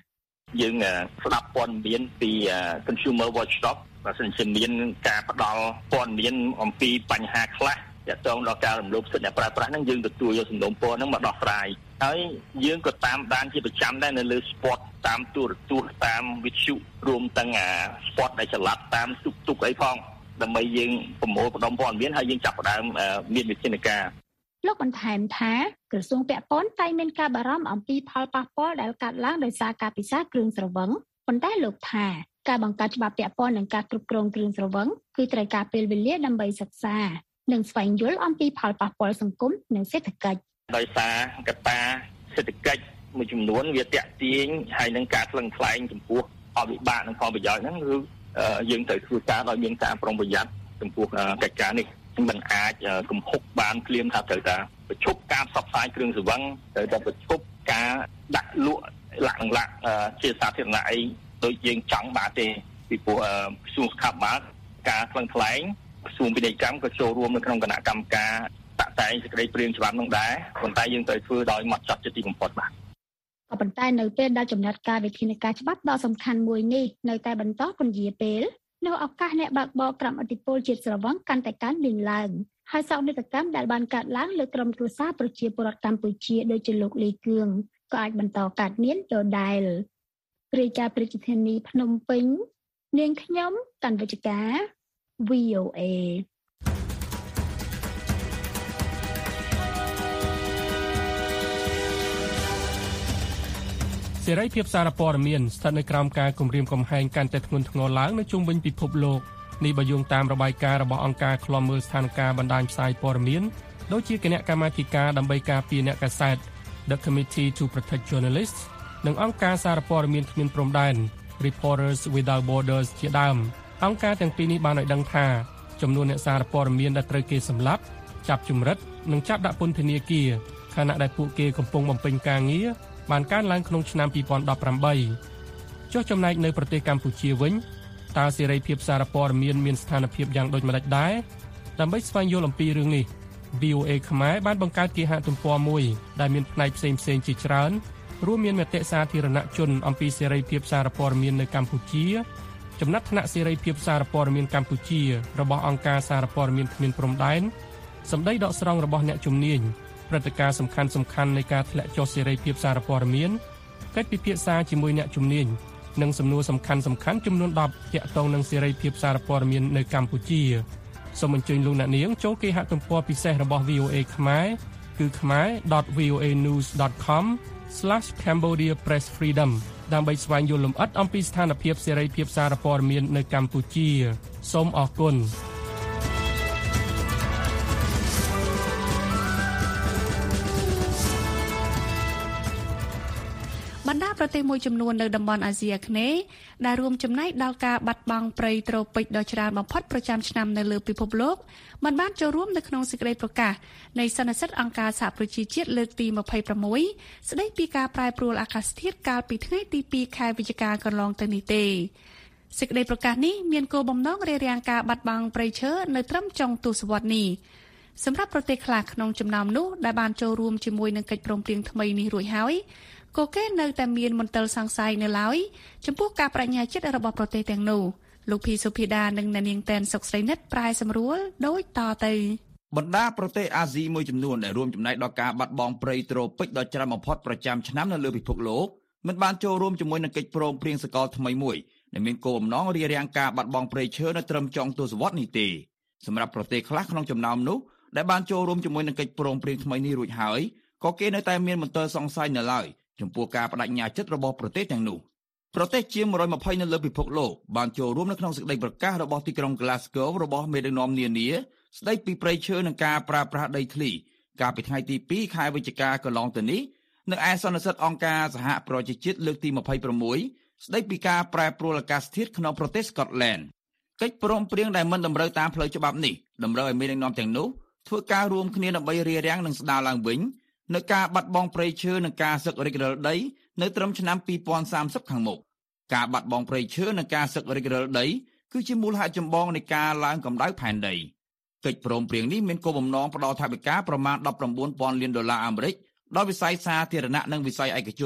Speaker 8: យើងស្ដាប់ព័ត៌មានពី Consumer Watchdog បើសិនជាមានការផ្ដល់ព័ត៌មានអំពីបញ្ហាខ្លះទាក់ទងដល់ការរំលោភសិទ្ធិអ្នកប្រើប្រាស់ហ្នឹងយើងទទួលយកសំណុំពរហ្នឹងមកដោះស្រាយហើយយើងក៏តាមដានជាប្រចាំដែរនៅលើ spot តាមទូរទស្សន៍តាមវិទ្យុរួមទាំងអា spot ដែលចល័តតាមទុកទុកអីផងដើម្បីយើងប្រមូលផ្ដុំព័ត៌មានហើយយើងចាប់ផ្ដើមមានវិធានការ
Speaker 4: លោកបន្ថែមថាក្រសួងពាក់ព័ន្ធតែមានការបារម្ភអំពីផលប៉ះពាល់ដែលកើតឡើងដោយសារការពិសាគ្រឿងស្រវឹងប៉ុន្តែលោកថាការបង្កើតច្បាប់ពាក់ព័ន្ធនឹងការគ្រប់គ្រងគ្រឿងស្រវឹងគឺត្រូវការពេលវេលាដើម្បីសិក្សានិងស្វែងយល់អំពីផលប៉ះពាល់សង្គមនិងសេដ្ឋកិច្ច
Speaker 8: ដោយសារកត្តាសេដ្ឋកិច្ចមួយចំនួនវាតាក់ទាញហើយនឹងការថ្លឹងថ្លែងចំពោះផលវិបាកនិងផលប្រយោជន៍ហ្នឹងគឺយើងត្រូវធ្វើការដោយមានការប្រុងប្រយ័ត្នចំពោះកិច្ចការនេះមិនអាចកំហុកបានភ្លាមថាត្រូវតែបញ្ឈប់ការផ្សព្វផ្សាយគ្រឿងស្រវឹងត្រូវតែបញ្ឈប់ការដាក់លក់លាក់លាក់ជាសាធារណៈអីដូចយើងចង់បានទេពីព្រោះក្រសួងស្ថាប័នការថ្លឹងថ្លែងក្រសួងពាណិជ្ជកម្មក៏ចូលរួមនៅក្នុងគណៈកម្មការតាក់តែងសេចក្តីព្រាងច្បាប់នោះដែរប៉ុន្តែយើងត្រូវធ្វើដោយម៉ត់ចត់ជាទីបំផុតបាទ
Speaker 4: ក៏ប៉ុន្តែនៅពេលដែលចំណាត់ការវិធានការច្បាប់ដ៏សំខាន់មួយនេះនៅតែបន្តពន្យាពេលនៅឱកាសអ្នកបើកបរក្រមឥទ្ធិពលជាតិស្រវឹងកាន់តែកើនមានឡើងហើយសោកនាដកម្មដែលបានកើតឡើងលើក្រុមគ្រួសារប្រជាពលរដ្ឋកម្ពុជាដូចជាលោកលីគឿងក៏អាចបន្តកើតមានដដែលរាយការណ៍ប្រជាធានីភ្នំពេញនាងខ្ញុំកាន់វិជ្ជការ វី អូ เอ
Speaker 9: សេរីភាពសារព័ត៌មានស្ថិតនៅក្រោមការគំរាមកំហែងកាន់តែធ្ងន់ធ្ងរឡើងនៅជុំវិញពិភពលោកនេះបើយោងតាមរបាយការណ៍របស់អង្គការឃ្លាំមើលស្ថានភាពបណ្ដាញផ្សាយព័ត៌មានដូចជាគណៈកម្មាធិការដើម្បីការពារអ្នកកាសែត The Committee to Protect Journalists និងអង្គការសារព័ត៌មានគ្មានព្រំដែន Reporters Without Borders ជាដើមអង្គការទាំងពីរនេះបានឲ្យដឹងថាចំនួនអ្នកសារព័ត៌មានដែលត្រូវគេសម្លាប់ចាប់ជំរិតនិងចាប់ដាក់ពន្ធនាគារខណៈដែលពួកគេកំពុងបំពេញការងារបានកើនឡើងក្នុងឆ្នាំពីរពាន់ដប់ប្រាំបីចុះចំណែកនៅប្រទេសកម្ពុជាវិញតើសេរីភាពសារព័ត៌មានមានស្ថានភាពយ៉ាងដូចម្តេចដែរដើម្បីស្វែងយល់អំពីរឿងនេះ វី អូ เอ ខ្មែរបានបង្កើតគេហទំព័រមួយដែលមានផ្នែកផ្សេងៗជាច្រើនរួមមានមតិសាធារណជនអំពីសេរីភាពសារព័ត៌មាននៅកម្ពុជាចំណាត់ថ្នាក់សេរីភាពសារព័ត៌មានកម្ពុជារបស់អង្គការសារព័ត៌មានគ្មានព្រំដែនសម្ដីដកស្រង់របស់អ្នកជំនាញព្រឹត្តិការណ៍សំខាន់សំខាន់នៃការធ្លាក់ចុះសេរីភាពសារព័ត៌មានកិច្ចពិភាក្សាជាមួយអ្នកជំនាញនិងសំណួរសំខាន់សំខាន់ចំនួនដប់ទាក់ទងនឹងសេរីភាពសារព័ត៌មាននៅកម្ពុជាសូមអញ្ជើញលោកអ្នកនាងចូលគេហទំព័រពិសេសរបស់ វី អូ เอ ខ្មែរគឺ khmer ដត វី អូ เอ news ដត com ស្លាស cambodia press freedom ដើម្បីស្វែងយល់លម្អិតអំពីស្ថានភាពសេរីភាពសារព័ត៌មាននៅកម្ពុជាសូមអរគុណ
Speaker 3: បណ្ដាប្រទេសមួយចំនួននៅតំបន់អាស៊ីអាគ្នេយ៍ដែលរួមចំណែកដល់ការបាត់បង់ព្រៃត្រូពិចដ៏ច្រើនបំផុតប្រចាំឆ្នាំនៅលើពិភពលោកបានបានចូលរួមនៅក្នុងសេចក្តីប្រកាសនៃសន្និសីទអង្គការសហប្រជាជាតិលើកទីម្ភៃប្រាំមួយ ស្តីពីការប្រែប្រួលអាកាសធាតុកាលពីថ្ងៃទីពីរខែវិច្ឆិកាកន្លងទៅនេះទេសេចក្តីប្រកាសនេះមានគោលបំណងរារាំងការបាត់បង់ព្រៃឈើនៅត្រឹមចុងទសវត្សរ៍នេះសម្រាប់ប្រទេសខ្លះក្នុងចំណោមនោះដែលបានចូលរួមជាមួយនឹងកិច្ចព្រមព្រៀងថ្មីនេះរួចហើយក៏គេនៅតែមានមន្ទិលសង្ស័យនៅឡើយចំពោះការបដិញ្ញាចិត្តរបស់ប្រទេសទាំងនោះលោកភីសុភីដានិងអ្នកនាងតែនសុកស្រីនិតប្រែសម្រួលដូចតទៅ
Speaker 10: បណ្ដាប្រទេសអាស៊ីមួយចំនួនដែលរួមចំណែកដល់ការបាត់បង់ព្រៃត្រូពិចដ៏ច្រើនបំផុតប្រចាំឆ្នាំនៅលើពិភពលោកមិនបានចូលរួមជាមួយនឹងកិច្ចព្រមព្រៀងសកលថ្មីមួយដែលមានគោលបំណងរារាំងការបាត់បង់ព្រៃឈើនៅត្រឹមចុងទសវត្សរ៍នេះទេសម្រាប់ប្រទេសខ្លះក្នុងចំណោមនោះដែលបានចូលរួមជាមួយនឹងកិច្ចព្រមព្រៀងថ្មីនេះរួចហើយក៏គេនៅតែមានមន្ទិលសង្ស័យនៅឡើយចំពោះការបដិញ្ញាចិត្តរបស់ប្រទេសទាំងនោះប្រទេសជាងមួយរយម្ភៃនៅលើពិភពលោកបានចូលរួមនៅក្នុងសេចក្តីប្រកាសរបស់ទីក្រុង Glasgow របស់មេដឹកនាំនានាស្តីពីព្រៃឈើនិងការប្រើប្រាស់ដីធ្លីកាលពីថ្ងៃទីពីរខែវិច្ឆិកាកន្លងទៅនេះនៅឯសន្និសីទអង្គការសហប្រជាជាតិលើកទីម្ភៃប្រាំមួយស្តីពីការប្រែប្រួលអាកាសធាតុក្នុងប្រទេស Scotland កិច្ចព្រមព្រៀងដែលមិនតម្រូវតាមផ្លូវច្បាប់នេះតម្រូវឲ្យមេដឹកនាំទាំងនោះធ្វើការរួមគ្នាដើម្បីរារាំងនិងស្ដារឡើងវិញនៅការបាត់បង់ព្រៃឈើនិងការសឹករិចរិលដីនៅត្រឹមឆ្នាំពីរពាន់សាមសិបខាងមុខការបាត់បង់ព្រៃឈើនិងការសឹករិចរិលដីគឺជាមូលហេតុចម្បងនៃការឡើងកម្ដៅផែនដីកិច្ចព្រមព្រៀងនេះមានគោលបំណងផ្ដល់ថវិកាប្រមាណដប់ប្រាំបួនពាន់លានដុល្លារអាមេរិកដល់វិស័យសាធារណៈនិងវិស័យឯកជន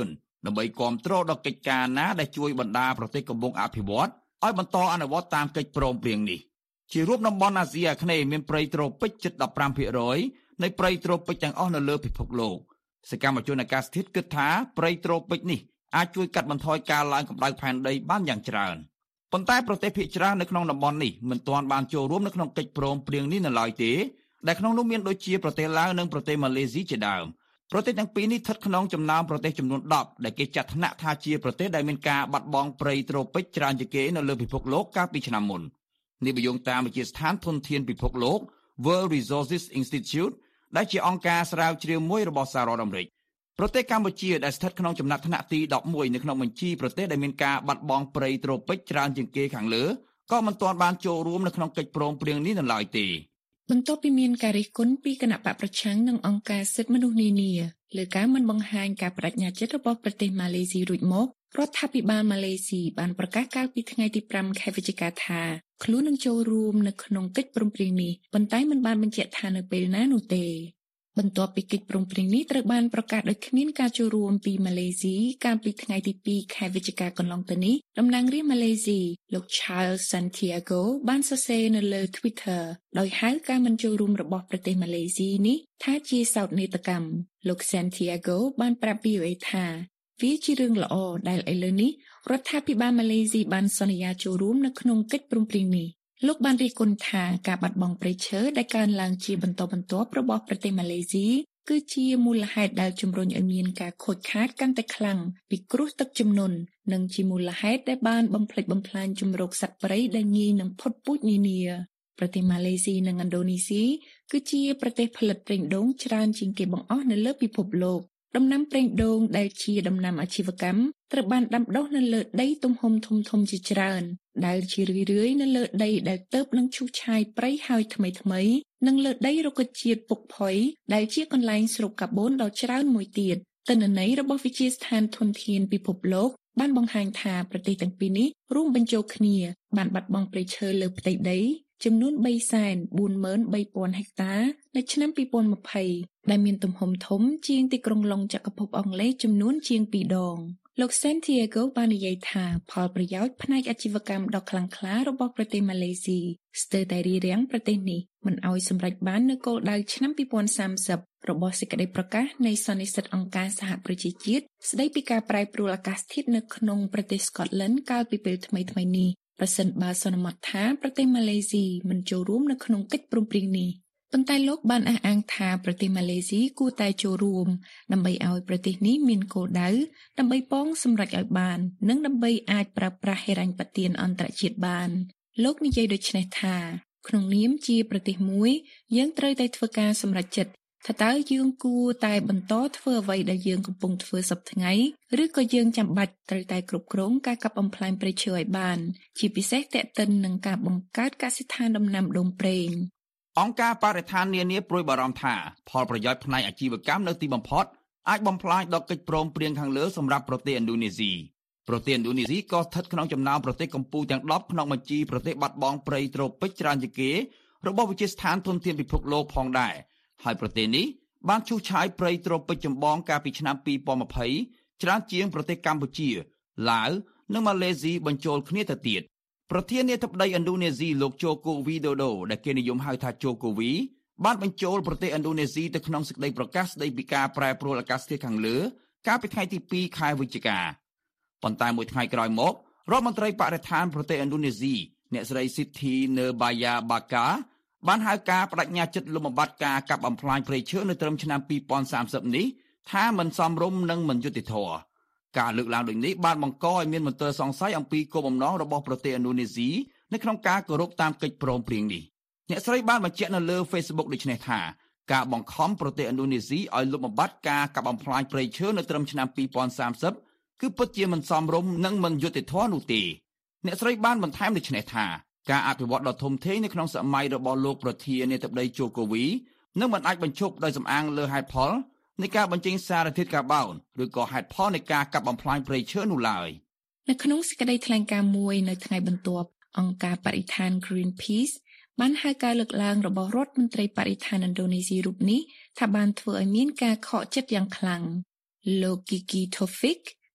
Speaker 10: ដើម្បីគាំទ្រដល់កិច្ចការណាដែលជួយបណ្ដាប្រទេសកំពុងអភិវឌ្ឍឲ្យបន្តអនុវត្តតាមកិច្ចព្រមព្រៀងនេះជារួមតំបន់អាស៊ីអាគ្នេយ៍មានព្រៃត្រូពិចជិត 15ភាគរយ នៃព្រៃត្រូពិចទាំងអស់នៅលើពិភពលោកសកម្មជនអាកាសធាតុគិតថាព្រៃត្រូពិចនេះអាចជួយកាត់បន្ថយការឡើងកម្ដៅផែនដីបានយ៉ាងច្រើនប៉ុន្តែប្រទេសភាគច្រើននៅក្នុងតំបន់នេះមិនទាន់បានចូលរួមនៅក្នុងកិច្ចព្រមព្រៀងនេះនៅឡើយទេដែលក្នុងនោះមានដូចជាប្រទេសឡាវនិងប្រទេសម៉ាឡេស៊ីជាដើមប្រទេសទាំងពីរនេះស្ថិតក្នុងចំណោមប្រទេសចំនួនដប់ដែលគេចាត់ថ្នាក់ថាជាប្រទេសដែលមានការបាត់បង់ព្រៃត្រូពិចច្រើនជាងគេនៅលើពិភពលោកកាលពីឆ្នាំមុននេះបញ្យងតាមវិទ្យាស្ថានធនធានពិភពលោក World Resources Institute ដែលជាអង្គការស្រាវជ្រាវមួយរបស់សហរដ្ឋអាមេរិកប្រទេសកម្ពុជាដែលស្ថិតក្នុងចំណាត់ថ្នាក់ទីដប់មួយនៅក្នុងបញ្ជីប្រទេសដែលមានការបាត់បង់ព្រៃត្រូពិចច្រើនជាងគេខាងលើក៏មិនទាន់បានចូលរួមនៅក្នុងកិច្ចព្រមព្រៀងនេះនៅឡើយទេ
Speaker 11: បន្ទាប់ពីមានការរិះគន់ពីគណៈបកប្រឆាំងនិងអង្គការសិទ្ធិមនុស្សនានាលើការមិនបង្ហាញការបដិញ្ញាចិត្តរបស់ប្រទេសម៉ាឡេស៊ីរួចមករដ្ឋាភិបាលម៉ាឡេស៊ីបានប្រកាសកាលពីថ្ងៃទីប្រាំខែវិច្ឆិកាថាខ្លួននឹងចូលរួមនៅក្នុងកិច្ចព្រមព្រៀងនេះប៉ុន្តែមិនបានបញ្ជាក់ថានៅពេលណានោះទេបន្ទាប់ពីកិច្ចព្រមព្រៀងនេះត្រូវបានប្រកាសដោយគ្មានការចូលរួមពីម៉ាឡេស៊ីកាលពីថ្ងៃទីពីរខែវិច្ឆិកាកន្លងទៅនេះតំណាងរាស្ត្រម៉ាឡេស៊ីលោក Charles Santiago បានសរសេរនៅលើ Twitter ដោយហៅការមិនចូលរួមរបស់ប្រទេសម៉ាឡេស៊ីនេះថាជាសោកនាដកម្មលោក Santiago បានប្រាប់ V O A ថាវាជារឿងល្អដែលឥឡូវនេះរដ្ឋាភិបាលម៉ាឡេស៊ីបានសន្យាចូលរួមនៅក្នុងកិច្ចព្រមព្រៀងនេះលោកបានរិះគន់ថាការបាត់បង់ព្រៃឈើដែលកើនឡើងជាបន្តបន្ទាប់របស់ប្រទេសម៉ាឡេស៊ីគឺជាមូលហេតុដែលជំរុញឲ្យមានការខូចខាតកាន់តែខ្លាំងពីគ្រោះទឹកជំនន់និងជាមូលហេតុដែលបានបំផ្លិចបំផ្លាញជម្រកសត្វព្រៃដែលងាយនឹងផុតពូជនានាប្រទេសម៉ាឡេស៊ីនិងឥណ្ឌូនេស៊ីគឺជាប្រទេសផលិតប្រេងដូងច្រើនជាងគេបង្អស់នៅលើពិភពលោកដំណាំប្រេងដូងដែលជាដំណាំអាជីវកម្មត្រូវបានដាំដុះនៅលើដីទំហំធំធំជាច្រើនដែលជារឿយៗនៅលើដីដែលទើបនឹងឈូសឆាយព្រៃហើយថ្មីថ្មីនិងលើដីរុក្ខជាតិពុកផុយដែលជាកន្លែងស្រូបកាបូនដ៏ច្រើនមួយទៀតទិន្នន័យរបស់វិទ្យាស្ថានធនធានពិភពលោកបានបង្ហាញថាប្រទេសទាំងពីរនេះរួមបញ្ចូលគ្នាបានបាត់បង់ព្រៃឈើលើផ្ទៃដីចំនួន បីសែនបួនម៉ឺនបីពាន់ហិកតានៅឆ្នាំពីរពាន់ម្ភៃដែលមានទំហំធំជាងទីក្រុងឡុងចក្រភពអង់គ្លេសចំនួនជាងពីរដងលោក Santiago បាននិយាយថាផលប្រយោជន៍ផ្នែកអាជីវកម្មដ៏ខ្លាំងក្លារបស់ប្រទេសម៉ាឡេស៊ីស្ទើរតែរារាំងប្រទេសនេះមិនឲ្យសម្រេចបាននូវគោលដៅឆ្នាំពីរពាន់សាមសិបរបស់សេចក្តីប្រកាសនៃសន្និសីទអង្គការសហប្រជាជាតិស្តីពីការប្រែប្រួលអាកាសធាតុនៅក្នុងប្រទេសស្កុតឡែនកាលពីពេលថ្មីៗនេះប្រសិនបើសន្មតថាប្រទេសម៉ាឡេស៊ីមិនចូលរួមនៅក្នុងកិច្ចព្រមព្រៀងនេះប៉ុន្តែលោកបានអះអាងថាប្រទេសម៉ាឡេស៊ីគួរតែចូលរួមដើម្បីឲ្យប្រទេសនេះមានគោលដៅដើម្បីប៉ងសម្រេចឲ្យបាននិងដើម្បីអាចប្រើប្រាស់ហិរញ្ញប្បទានអន្តរជាតិបានលោកនិយាយដូចនេះថាក្នុងនាមជាប្រទេសមួយយើងត្រូវតែធ្វើការសម្រេចចិត្តថាតើយើងគួរតែបន្តធ្វើអ្វីដែលយើងកំពុងធ្វើសប្តាហ៍ថ្ងៃឬក៏យើងចាំបាច់ត្រូវតែគ្រប់គ្រងការកាប់បំផ្លាញព្រៃឈើឲ្យបានជាពិសេសទាក់ទិននឹងការបង្កើតកសិដ្ឋានដំណាំដូងប្រេង
Speaker 10: អង្គការបរិស្ថាននានាព្រួយបារម្ភថាផលប្រយោជន៍ផ្នែកអាជីវកម្មនៅទីបំផុតអាចបំផ្លាញដល់កិច្ចព្រមព្រៀងខាងលើសម្រាប់ប្រទេសឥណ្ឌូនេស៊ីប្រទេសឥណ្ឌូនេស៊ីក៏ស្ថិតក្នុងចំណោមប្រទេសកំពូលទាំងដប់ក្នុងបញ្ជីប្រទេសបាត់បង់ព្រៃត្រូពិចច្រើនជាងគេរបស់វិទ្យាស្ថានធនធានពិភពលោកផងដែរហើយប្រទេសនេះបានឈូសឆាយព្រៃត្រូពិចចម្បងកាលពីឆ្នាំពីរពាន់ម្ភៃច្រើនជាងប្រទេសកម្ពុជាឡាវនិងម៉ាឡេស៊ីបញ្ចូលគ្នាទៅទៀតប្រធានាធិបតីឥណ្ឌូនេស៊ីលោកជូកូវីដូដូដែលគេនិយមហៅថាជូកូវីបានបញ្ចូលប្រទេសឥណ្ឌូនេស៊ីទៅក្នុងសេចក្តីប្រកាសស្តីពីការប្រែប្រួលអាកាសធាតុខាងលើកាលពីថ្ងៃទីពីរខែវិច្ឆិកាប៉ុន្តែមួយថ្ងៃក្រោយមករដ្ឋមន្ត្រីបរិស្ថានប្រទេសឥណ្ឌូនេស៊ីអ្នកស្រីស៊ីធី នឺបាយ៉ាបាកាបានហៅការបដិញ្ញាចិត្តលុបបំបាត់ការកាប់បំផ្លាញព្រៃឈើនៅត្រឹមឆ្នាំពីរពាន់សាមសិបនេះថាមិនសមរម្យនិងមិនយុត្តិធម៌ការលើកឡើងដូចនេះបានបង្កឲ្យមានមន្ទិលសង្ស័យអំពីគោលបំណងរបស់ប្រទេសឥណ្ឌូនេស៊ីនៅក្នុងការគោរពតាមកិច្ចព្រមព្រៀងនេះអ្នកស្រីបានបញ្ជាក់នៅលើ Facebook ដូចនេះថាការបង្ខំប្រទេសឥណ្ឌូនេស៊ីឲ្យលុបបំបាត់ការកាប់បំផ្លាញព្រៃឈើនៅត្រឹមឆ្នាំពីរពាន់សាមសិបគឺពិតជាមិនសមរម្យនិងមិនយុត្តិធម៌នោះទេអ្នកស្រីបានបន្ថែមដូចនេះថាការអភិវឌ្ឍដ៏ធំធេងនៅក្នុងសម័យរបស់លោកប្រធានាធិបតីជូកូវីនឹងមិនអាចបញ្ឈប់ដោយសំអាងលើហេតុផលនៃការបញ្ចេញសារធាតុកាបូនឬក៏ហេតុផលនៃការកាប់បំផ្លាញព្រៃឈើនោះឡើយ
Speaker 11: នៅក្នុងសេចក្តីថ្លែងការណ៍មួយនៅថ្ងៃបន្ទាប់អង្គការបរិស្ថាន Greenpeace បានហៅការលើកឡើងរបស់រដ្ឋមន្ត្រីបរិស្ថានឥណ្ឌូនេស៊ីរូបនេះថាបានធ្វើឲ្យមានការខកចិត្តយ៉ាងខ្លាំងលោក Gigi Taufik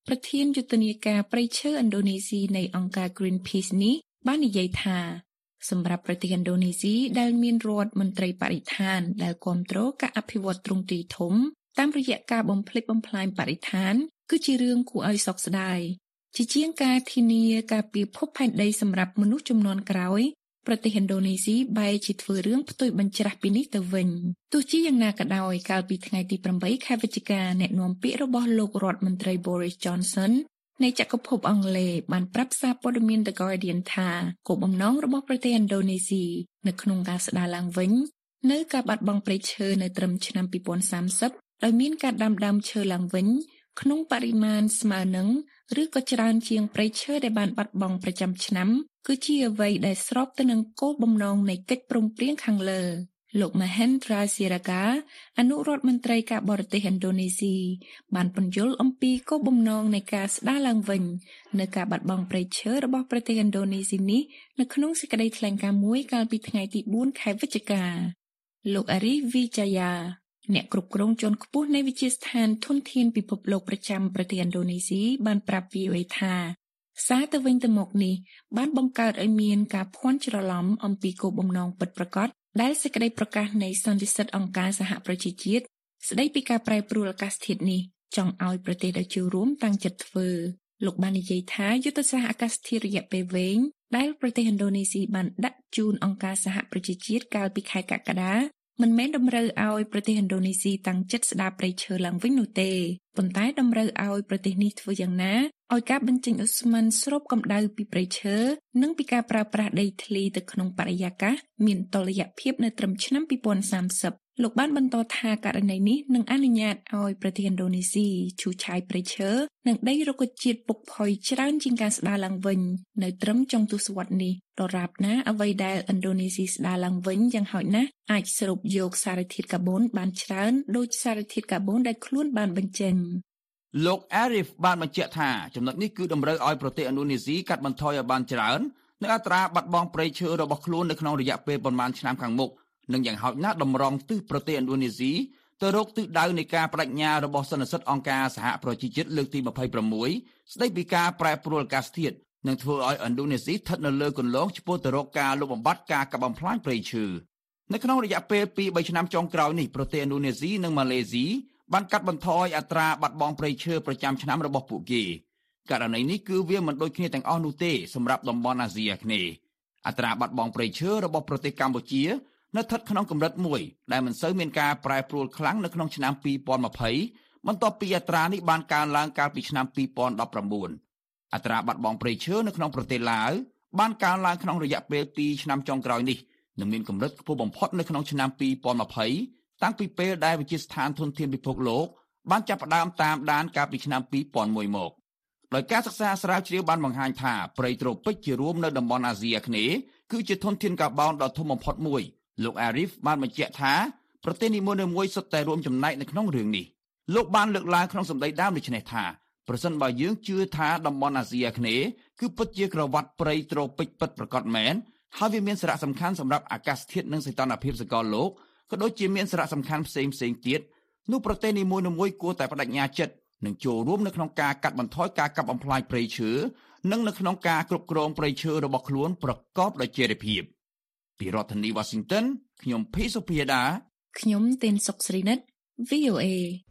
Speaker 11: ប្រធានយុទ្ធនាការព្រៃឈើឥណ្ឌូនេស៊ីនៃអង្គការ Greenpeace នេះបាននិយាយថាសម្រាប់ប្រទេសឥណ្ឌូនេស៊ីដែលមានរដ្ឋមន្ត្រីបរិស្ថានដែលគ្រប់គ្រងការអភិវឌ្ឍទ្រង់ទ្រាយធំតាមរយៈការបំផ្លិចបំផ្លាញបរិស្ថានគឺជារឿងគួរឲ្យសោកស្ដាយជាជាងការធានាការពារភពផែនដីសម្រាប់មនុស្សជំនាន់ក្រោយប្រទេសឥណ្ឌូនេស៊ីបែរជាធ្វើរឿងផ្ទុយបញ្ច្រាស់ពីនេះទៅវិញទោះជាយ៉ាងណាក៏ដោយកាលពីថ្ងៃទីប្រាំបីខែវិច្ឆិកាអ្នកនាំពាក្យរបស់លោករដ្ឋមន្ត្រី Boris Johnson នៃចក្រភពអង់គ្លេសបានប្រាប់សារព័ត៌មាន The Guardian ថាគោលបំណងរបស់ប្រទេសឥណ្ឌូនេស៊ីនៅក្នុងការស្ដារឡើងវិញនៅការបាត់បង់ព្រៃឈើនៅត្រឹមឆ្នាំពីរពាន់សាមសិបដោយមានការដាំដើមឈើឡើងវិញក្នុងបរិមាណស្មើនឹងឬក៏ច្រើនជាងព្រៃឈើដែលបានបាត់បង់ប្រចាំឆ្នាំគឺជាអ្វីដែលស្របទៅនឹងគោលបំណងនៃកិច្ចព្រមព្រៀងខាងលើលោក Mahendra Siraga អនុរដ្ឋមន្ត្រីការបរទេសឥណ្ឌូនេស៊ីបានពន្យល់អំពីគោលបំណងនៃការស្ដារឡើងវិញនៅការបាត់បង់ព្រៃឈើរបស់ប្រទេសឥណ្ឌូនេស៊ីនេះនៅក្នុងសេចក្តីថ្លែងការណ៍មួយកាលពីថ្ងៃទីបួនខែវិច្ឆិកាលោក Arif Wijaya អ្នកគ្រប់គ្រងជាន់ខ្ពស់នៃវិទ្យាស្ថានធនធានពិភពលោកប្រចាំប្រទេសឥណ្ឌូនេស៊ីបានប្រាប់ V O A ថាសារទៅវិញទៅមកនេះបានបង្កើតឲ្យមានការភ័ន្តច្រឡំអំពីគោលបំណងពិតប្រាកដដែលសេចក្តីប្រកាសនៃសន្និសីទអង្គការសហប្រជាជាតិស្តីពីការប្រែប្រួលអាកាសធាតុនេះចង់ឲ្យប្រទេសដែលចូលរួមតាំងចិត្តធ្វើលោកបាននិយាយថាយុទ្ធសាស្ត្រអាកាសធាតុរយៈពេលវែងដែលប្រទេសឥណ្ឌូនេស៊ីបានដាក់ជូនអង្គការសហប្រជាជាតិកាលពីខែកក្កដាមិនមែនតម្រូវឲ្យប្រទេសឥណ្ឌូនេស៊ីតាំងចិត្តស្ដារព្រៃឈើឡើងវិញនោះទេប៉ុន្តែតម្រូវឲ្យប្រទេសនេះធ្វើយ៉ាងណាឲ្យការបញ្ចេញឧស្ម័នស្រូបកម្ដៅពីព្រៃឈើនិងពីការប្រើប្រាស់ដីធ្លីទៅក្នុងបរិយាកាសមានតុល្យភាពនៅត្រឹមឆ្នាំពីរពាន់សាមសិបលោកបានបន្តថាករណីនេះនឹងអនុញ្ញាតឲ្យប្រទេសឥណ្ឌូនេស៊ីឈូសឆាយព្រៃឈើនិងដីរុក្ខជាតិពុកផុយច្រើនជាងការស្ដារឡើងវិញនៅត្រឹមចុងទសវត្សរ៍នេះដរាបណាអ្វីដែលឥណ្ឌូនេស៊ីស្ដារឡើងវិញយ៉ាងហោចណាស់អាចស្រូបយកសារធាតុកាបូនបានច្រើនដូចសារធាតុកាបូនដែលខ្លួនបានបញ្ចេញ
Speaker 10: លោក Arif បានបញ្ជាក់ថាចំណុចនេះគឺតម្រូវឲ្យប្រទេសឥណ្ឌូនេស៊ីកាត់បន្ថយឲ្យបានច្រើននៅអត្រាបាត់បង់ព្រៃឈើរបស់ខ្លួននៅក្នុងរយៈពេលប្រមាណឆ្នាំខាងមុខនិងយ៉ាងហោចណាស់តម្រង់ទិសប្រទេសឥណ្ឌូនេស៊ីទៅរកទិសដៅនៃការបដិញ្ញារបស់សន្និសីទអង្គការសហប្រជាជាតិលើកទីម្ភៃប្រាំមួយស្តីពីការប្រែប្រួលអាកាសធាតុនិងធ្វើឲ្យឥណ្ឌូនេស៊ីស្ថិតនៅលើគន្លងឆ្ពោះទៅរកការលុបបំបាត់ការកាប់បំផ្លាញព្រៃឈើនៅក្នុងរយៈពេលពីរបីឆ្នាំចុងក្រោយនេះប្រទេសឥណ្ឌូនេស៊ីនិងម៉ាឡេស៊ីបានកាត់បន្ថយអត្រាបាត់បង់ព្រៃឈើប្រចាំឆ្នាំរបស់ពួកគេករណីនេះគឺវាមិនដូចគ្នាទាំងអស់នោះទេសម្រាប់តំបន់អាស៊ីអាគ្នេយ៍អត្រាបាត់បង់ព្រៃឈើរបស់ប្រទេសកម្ពុជានៅស្ថិតក្នុងកម្រិតមួយដែលមិនសូវមានការប្រែប្រួលខ្លាំងនៅក្នុងឆ្នាំពីរពាន់ម្ភៃបន្ទាប់ពីអត្រានេះបានកើនឡើងកាលពីឆ្នាំពីរពាន់ដប់ប្រាំបួនអត្រាបាត់បង់ព្រៃឈើនៅក្នុងប្រទេសឡាវបានកើនឡើងក្នុងរយៈពេលពីរឆ្នាំចុងក្រោយនេះនិងមានកម្រិតខ្ពស់បំផុតនៅក្នុងឆ្នាំពីរពាន់ម្ភៃតាំងពីពេលដែលវិទ្យាស្ថានធនធានពិភពលោកបានចាប់ផ្ដើមតាមដានកាលពីឆ្នាំពីរពាន់មួយមកដោយការសិក្សាស្រាវជ្រាវបានបង្ហាញថាព្រៃត្រូពិចជារួមនៅតំបន់អាស៊ីអាគ្នេយ៍គឺជាធនធានកាបូនដ៏ធំបំផុតមួយលោក Arif បានបញ្ជាក់ថាប្រទេសនីមួយៗសុទ្ធតែរួមចំណែកនៅក្នុងរឿងនេះលោកបានលើកឡើងក្នុងសម្ដីដើមដូចនេះថាប្រសិនបើយើងជឿថាតំបន់អាស៊ីអាគ្នេយ៍គឺពិតជាក្រវ៉ាត់ព្រៃត្រូពិចពិតប្រាកដមែនហើយវាមានសារៈសំខាន់សម្រាប់អាកាសធាតុនិងសីតុណ្ហភាពសកលលោកក៏ដូចជាមានសារៈសំខាន់ផ្សេងផ្សេងទៀតនោះប្រទេសនីមួយៗគួរតែបដិញ្ញាចិត្តនិងចូលរួមនៅក្នុងការកាត់បន្ថយការកាប់បំផ្លាញព្រៃឈើនិងនៅក្នុងការគ្រប់គ្រងព្រៃឈើរបស់ខ្លួនប្រកបដោយចីរភាពពីរដ្ឋធានី Washington ខ្ញុំភីសុភាដា
Speaker 11: ខ្ញុំទេនសុកស្រីនិត V O A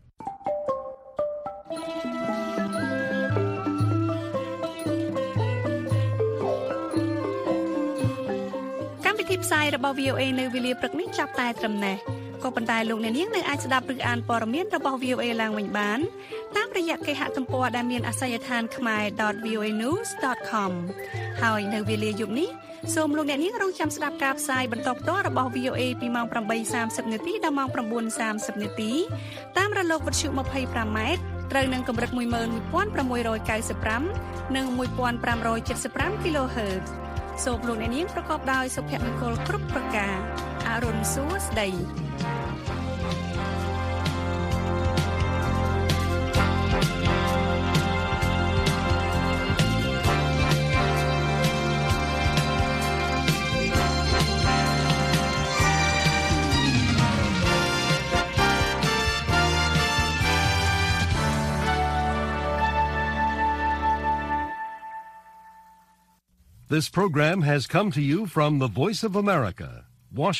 Speaker 3: កម្មវិធីផ្សាយរបស់ V O A នៅវេលាព្រឹកនេះចាប់តែត្រឹមនេះក៏ប៉ុន្តែលោកអ្នកនាងនៅអាចស្ដាប់ឬអានព័ត៌មានរបស់ V O A ឡើងវិញបានតាមរយៈគេហទំព័រដែលមានអាសយដ្ឋាន khmae dot v o a news dot com ហើយនៅវេលាយប់នេះសូមលោកអ្នកនាងរងចាំស្ដាប់ការផ្សាយបន្តផ្ទាល់របស់ V O A ពីម៉ោងប្រាំបីសាមសិបនាទីដល់ម៉ោងប្រាំបួនសាមសិបនាទីតាមរលកវិទ្យុ ยี่สิบห้า ម៉ែត្រត្រូវនឹងកម្រិត một nghìn một trăm sáu mươiห้า និង một nghìn năm trămเจ็ดสิบห้า kHz សូមលោកអ្នកនាងប្រកបដោយសុភមង្គលគ្រប់ប្រការអរុនសួស្ដី
Speaker 1: This program has come to you from the Voice of America, Washington.